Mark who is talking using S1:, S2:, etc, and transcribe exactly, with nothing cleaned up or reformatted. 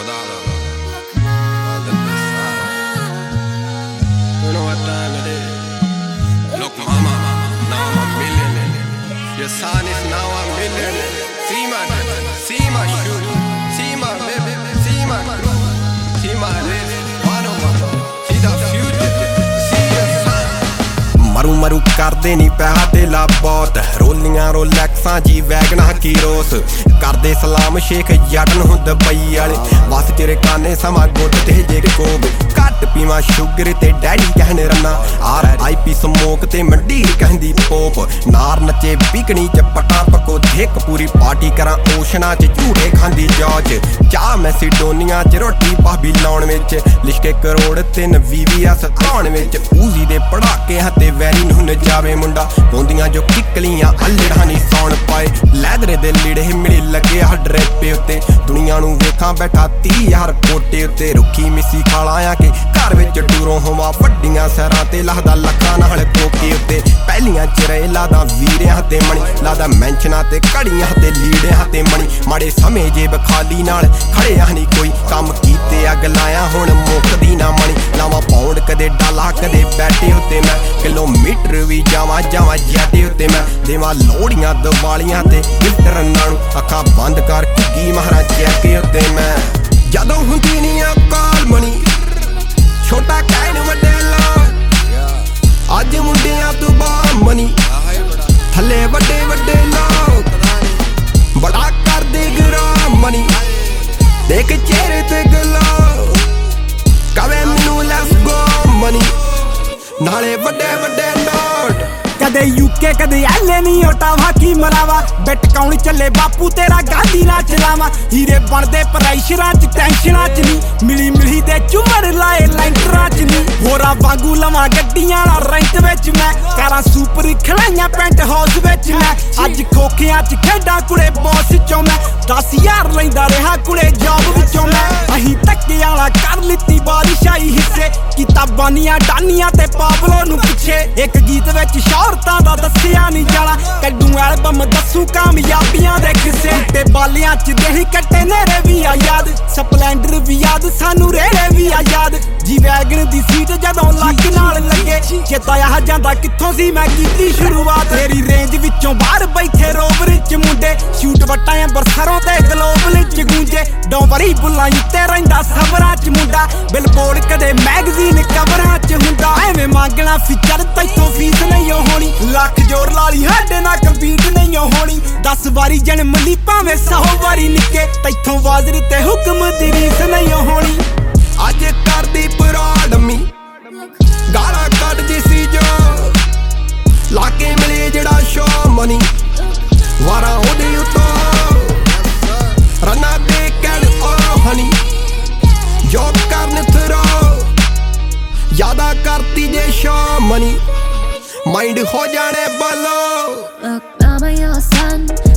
S1: dollar. All the best out. You know what time it is? Look, mama, now I'm a millionaire. Your son is now a millionaire. See my, see my shoe, see my baby, see my crew, see my race, one of my, see the future, see your son.
S2: ਮਰੂ ਮਰੂ ਕਰਦੇ ਨੀ ਪੈਸਾ ਧੇਲਾ ਬਹੁਤ ਰੋਲੀਆਂ ਰੋਲੈਕਸਾਂ ਜੀ ਵੈਗਨਾਂ ਕੀ ਰੋਸ ਕਰਦੇ ਸਲਾਮ ਸ਼ੇਖ ਜੱਟ ਨੂੰ ਦੁਬਈ ਵਾਲੇ ਬਸ ਤੇਰੇ ਕਾਨੇ ਸਮਾਂ ਗੁੱਟ ਤੇ ਜੇ ਕੋਬ ਘੱਟ ਪੀਵਾਂ ਸ਼ੂਗਰ ਤੇ ਡੈਡੀ ਕਹਿਣ ਰੰਨਾ ਆਰ ਆਈ ਪੀ ਸਮੋਕ ਤੇ ਮੰਡੀ ਕਹਿੰਦੀ ਪੋਪ ਨਾਰ ਨੱਚੇ ਬਿਕਣੀ ਚ ਪਟਾ ਪਕੋ ਧਿਕ ਪੂਰੀ ਪਾਰਟੀ ਕਰਾਂ ਓਸ਼ਨਾ ਚ ਝੂਠੇ ਖਾਂਦੀ ਜੌਚ ਚਾਹ ਮੈਸੀਡੋਨੀਆ ਚ ਰੋਟੀ ਭਾਬੀ ਲਾਉਣ ਵਿੱਚ ਲਿਸ਼ਕੇ ਕਰੋੜ ਤਿੰਨ ਵੀਵੀਆ ਸਤਾਉਣ ਵਿੱਚ ਊਜ਼ੀ ਦੇ ਪੜਾਕੇ ਹੱਥੇ ਵੈਰੀ ਨੂੰ ਨਜਾਵੇ ਮੁੰਡਾ ਪੌਂਦੀਆਂ ਜੋ ਕਿੱਕਲੀਆਂ ਅਲੜਾਂ ਨੀ ਸੌਣ ਪਾਏ ਲੈਦਰੇ ਦੇ ਲੀੜੇ ਮਿਲੇ ਲੱਗੇ ਆ ਡਰੇਪੇ ਉੱਤੇ ਦੁਨੀਆ ਨੂੰ ਵੇਖਾਂ ਬੈਠਾ ਤੀਹ ਹਜ਼ਾਰ ਕੋਟੇ ਉੱਤੇ ਰੁੱਖੀ ਮਿੱਸੀ ਖਾਲਾ ਆ ਕੇ ਘਰ ਵਿੱਚ ਡੂਰੋਂ ਹੋਵਾਂ ਵੱਡੀਆਂ ਸਹਿਰਾਂ ਤੇ ਲਹਦਾ ਲੱਖਾਂ ਨਾਲ ਕੋਕੇ ਉੱਤੇ ਪਹਿਲੀਆਂ ਚਿਰੇ ਲਾਦਾ ਵੀਰਿਆਂ ਤੇ ਮਣੀ ਲਾਦਾ ਮੈਂਸ਼ਨਾਂ ਤੇ ਘੜੀਆਂ ਤੇ ਲੀੜਿਆਂ ਤੇ ਮਣੀ ਮਾੜੇ ਸਮੇਂ ਜੇਬ ਖਾਲੀ ਨਾਲ ਖੜਿਆ ਨਹੀਂ ਕੋਈ ਕੰਮ ਕੀਤੇ ਅੱਗ ਲਾਇਆ ਹੁਣ ਮੁੱਕਦੀ ਨਾ ਮਣੀ ਲਾਵਾਂ ਪੌਂਡ ਕਦੇ ਡਾਲਾ ਕਦੇ ਬੈਠੇ ਉੱਤੇ ਮੈਂ ਕਿਲੋਮੀਟਰ ਵੀ ਜਾਵਾਂ ਜਾਵਾਂ ਜੈਟੇ ਉੱਤੇ ਮੈਂ ਦੇਵਾਂ ਲੋੜੀਆਂ ਦਿਵਾਲੀਆਂ ਤੇ ਗਿਫਟ ਰੰਨਾਂ ਨੂੰ ਅੱਖਾਂ ਬੰਦ ਕਰ ਕੀ ਮਹਾਰਾ ਚੈਕੇ ਉੱਤੇ ਮੈਂ ਜਦੋਂ ਹੁੰਦੀ ਨੀ ਆ ਕਾਲ ਮਣੀ ਛੋਟਾ ਕਹਿਣ ਵੱਡੇ ਲਾ ਅੱਜ ਮੁੰਡਿਆਂ ਤੋਂ ਬਾਹਰ ਮਨੀ ਥੱਲੇ ਵੱਡੇ ਵੱਡੇ ਲੋਕ ਬੜਾ ਕਰਦੇ ਗਰਾਮ ਮਨੀ ਦੇਖ ਚਿਹਰੇ ਤੇ ਗਲੋ ਕਵੇ ਮੈਨੂੰ ਲੈਟਸ ਗੋ ਮਨੀ ਨਾਲੇ ਵੱਡੇ ਵੱਡੇ ਨੋਟ
S3: ਕਦੇ ਯੂਕੇ ਕਦੇ ਐਲੇ ਨਹੀਂ ਓਟਾਵਾ ਕੀ ਮਰਾਵਾ ਬਿਟ ਕੌਣ ਚੱਲੇ ਬਾਪੂ ਤੇਰਾ ਗਾਂਧੀ ਨਾ ਚਲਾਵਾ ਹੀਰੇ ਬਣਦੇ ਪ੍ਰੈਸ਼ਰਾਂ ਚ ਟੈਨਸ਼ਨਾਂ ਚ ਨਹੀਂ ਮਿਲੀ ਮਿਲੀ ਦੇ ਝੁਮਰ ਲਾਏ ਲੈਂਟਰਾਂ ਚ ਨਹੀਂ ਹੋਰਾਂ ਵਾਂਗੂ ਲਵਾਂ ਗੱਡੀਆਂ ਵਾਲਾ ਰੈਂਟ ਵਿੱਚ ਮੈਂ ਕਾਰਾਂ ਸੁਪਰ ਖਲਾਈਆਂ ਪੈਂਟ ਹਾਊਸ ਵਿੱਚ ਮੈਂ ਅੱਜ ਖੋਖਿਆਂ ਚ ਖੇਡਾਂ ਕੁੜੇ ਬੌਸ ਚੋਂ ਮੈਂ ਦਸ ਹਜ਼ਾਰ ਲੈਂਦਾ ਰਿਹਾ ਕੁੜੇ ਜੌਬ ਵਿੱਚੋਂ ਮੈਂ ਅਹੀਂ ਧੱਕੇ ਵਾਲਾ ਕਰ ਲਿੱਤੀ ਬਾਰਿਸ਼ਾਈ ਹਿੱਸੇ ਕਿਤਾਬਾਂ ਨੀਆਂ ਡਾਨੀਆਂ ਤੇ ਪਾਬਲੋ ਨੂੰ ਪਿੱਛੇ ਇੱਕ ਗੀਤ ਵਿੱਚ ਸ਼ੌਹਰਤਾਂ ਦਾ ਦੱਸਿਆ ਨਹੀਂ ਜਾਣਾ ਕੱਢੂ ਐਲਬਮ ਦੱਸੂ ਕਾਮਯਾਬੀਆਂ ਦੇ ਕਿਸੇ ਤੇ ਬਾਲਿਆਂ ਚ ਦੇਹੀ ਕੱਟੇ ਨੇਰੇ ਵੀ ਆ ਯਾਦ ਸਪਲੈਂਡਰ ਵੀ ਯਾਦ ਸਾਨੂੰ ਰੇੜੇ ਵੀ ਆ ਯਾਦ ਜੀ ਵੈਗਨ ਦੀ ਸੀਟ ਜਦੋਂ ਲੱਕ ਨਾਲ ਲੱਗੇ ਚੇਤਾ ਆ ਜਾਂਦਾ ਕਿੱਥੋਂ ਸੀ ਮੈਂ ਕੀਤੀ ਸ਼ੁਰੂਆਤ ਤੇਰੀ ਰੇਂਜ ਵਿੱਚੋਂ ਬਾਹਰ ਬੈਠੇ ਰੋਵਰ ਚ ਮੁੰਡੇ ਸ਼ੂਟ ਵਟਾਂ ਅੰਬਰਸਰੋਂ ਤੇ ਗਲੋਬਲ ਚ ਗੂੰਜੇ ਡੋਂਵਰੀ ਬੁੱਲਾਂ ਉੱਤੇ ਰਹਿੰਦਾ ਸਬਰਾਂ ਚ ਮੁੰਡਾ ਬਿਲਬੋਰਡ ਕਦੇ ਮੈਗਜ਼ੀਨ ਕਵਰਾਂ ਚ ਹੁੰਦਾ ਐਵੇਂ ਮੰਗਣਾ ਫਿਚਰ ਤੈਥੋਂ ਫੀਸ ਨਹੀਂ ਹੋਣੀ ਲੱਖ ਜੋਰ ਲਾਲੀ ਸਾਡੇ ਨਾਲ ਕੰਪੀਟ ਨਹੀਂ ਹੋਣੀ ਦਸ ਵਾਰੀ ਜਨਮ ਲਈ ਭਾਵੇਂ ਸੌ ਵਾਰੀ ਨਿੱਕੇ ਤੈਥੋਂ ਵਾਜ਼ਰ ਤੇ ਹੁਕਮ ਦੀ ਰੀਸ ਨਹੀਂ ਹੋਣੀ
S2: ਅੱਜ ਕਰਦੀ ਬਰਾਡਮੀ ਗਾਲਾਂ ਕੱਢਦੀ ਸੀ ਜੋ ਲਾਗੇ ਮਿਲੇ ਜਿਹੜਾ ਸ਼ੋ ਮਨੀ ਵਾਰਾਂ ਉਹਦੇ ਉੱਤੋਂ ਰੰਨਾ ਦੇ ਕਹਿਣ ਓ ਹਨੀ ਜੋ ਕਰਨ ਥਰੋ ਯਾਦਾ ਕਰਤੀ ਜੇ ਸ਼ੋ ਮਨੀ ਮਾਈਂਡ ਹੋ ਜਾਣੇ ਬਲੋ
S4: Look, I'm your son.